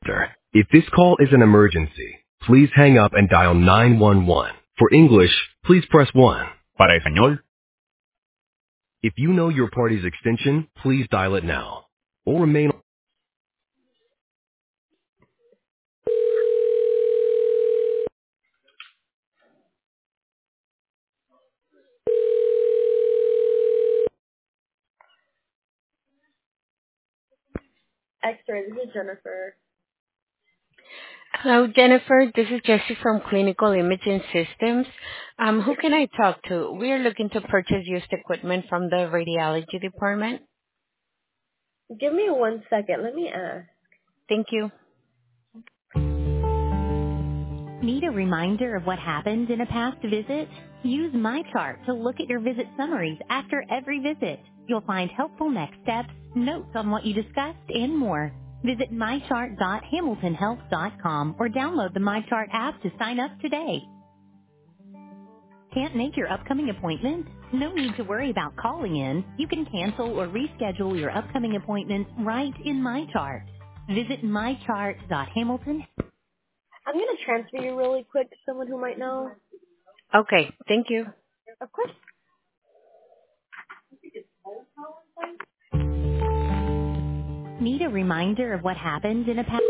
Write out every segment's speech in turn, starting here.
faster. If this call is an emergency, please hang up and dial 911. For English, please press 1. Para español. If you know your party's extension, please dial it now. Or remain. X-ray, this is Jennifer. Hello, Jennifer. This is Jessie from Clinical Imaging Systems. Who can I talk to? We are looking to purchase used equipment from the radiology department. Give me 1 second. Let me ask. Thank you. Need a reminder of what happened in a past visit? Use MyChart to look at your visit summaries after every visit. You'll find helpful next steps, notes on what you discussed, and more. Visit mychart.hamiltonhealth.com or download the MyChart app to sign up today. Can't make your upcoming appointment? No need to worry about calling in. You can cancel or reschedule your upcoming appointment right in MyChart. Visit mychart.hamilton. I'm going to transfer you really quick to someone who might know. Okay, thank you. Of course. Need a reminder of what happened in a past?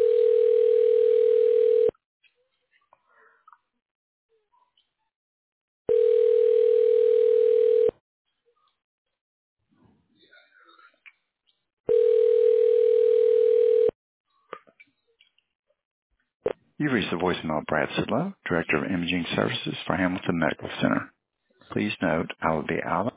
You've reached the voicemail of Brad Sidlow, Director of Imaging Services for Hamilton Medical Center. Please note I will be out